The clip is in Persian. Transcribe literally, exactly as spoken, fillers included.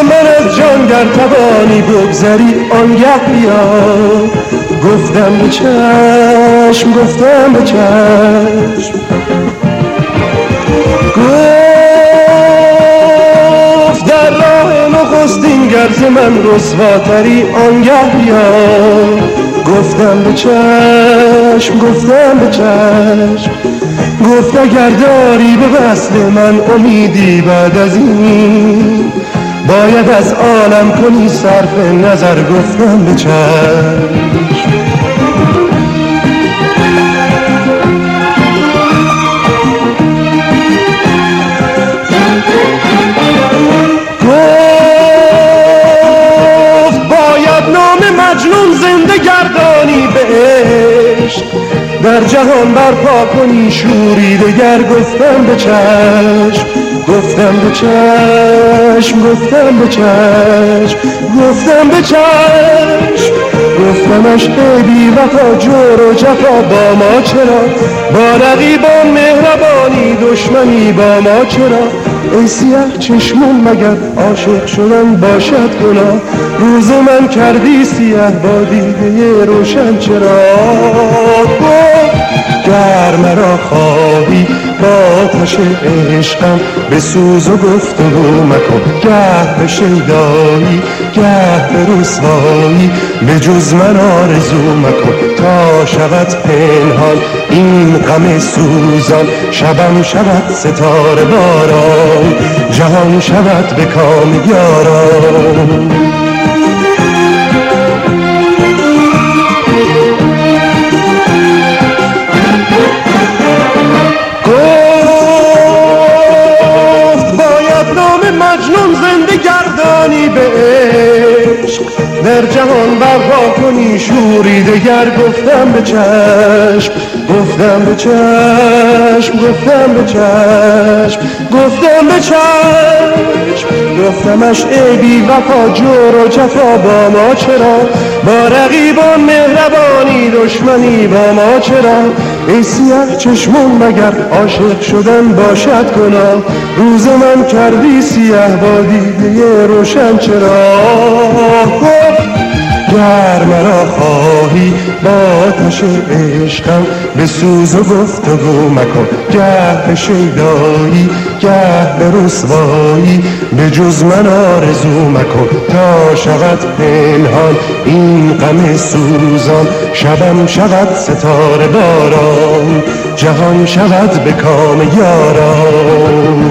من از جان گر توانی بگذری آنگه بیا. گفتم به چشم گفتم به چشم گفت در راه نخستین گر ز من رسواتری آنگه بیا. گفتم به چشم گفتم به چشم گفت اگر داری به وصل من امیدی بعد از این باید از عالم کنی صرف نظر. گفتم به چشم گفت باید نام مجنون زنده گردانی به عشق در جهان برپا کنی شوری دگر. گفتم به چشم گفتم به چشم گفتم به چشم گفتم به چشم گفتمش ای بی وفا جور و جفا با ما چرا؟ با رقیبان مهربانی دشمنی با ما چرا؟ ای سیاه چشمون مگر عاشق شدن باشد گناه؟ روز من کردی سیاه با دیده روشن چرا؟ گر مرا خواهی با آتش عشقم به سوز و گفتگو مکن. گه به شیدایی گه به رسوایی به جز من آرزو مکن. تا شود پنهان این غم سوزان شبم شود ستاره باران جهان شود به کام یاران. مجنون زنده گردانی به عشق در جهان برپا کنی شوری دگر. گفتم به چشم گفتم به چشم گفتم به چشم گفتم به چشم گفتمش ای بی وفا جور و جفا با ما چرا؟ با رقیبان مهربانی دشمنی با ما چرا؟ ای سیاه چشمون مگر عاشق شدن باشد گناه؟ روز من کردی سیاه با دیده روشن چرا؟ گر مرا خواهی با آتش عشقم به سوز و گفتگو مکن. گه به شیدایی گه به رسوایی به جز من آرزو مکن. تا شود پنهان این غم سوزان شبم شود ستاره باران جهان شود به کام یاران.